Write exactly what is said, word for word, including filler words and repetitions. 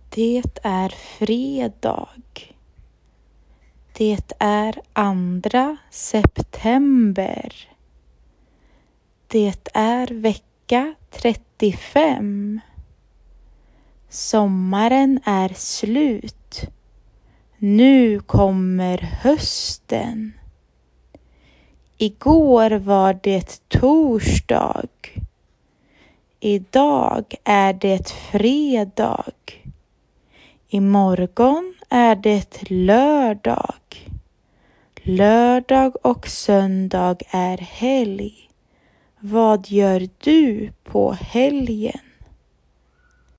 Det är fredag. Det är andra september. Det är vecka trettiofem. Sommaren är slut. Nu kommer hösten. Igår var det torsdag. Idag är det fredag. Imorgon är det lördag. Lördag och söndag är helg. Vad gör du på helgen?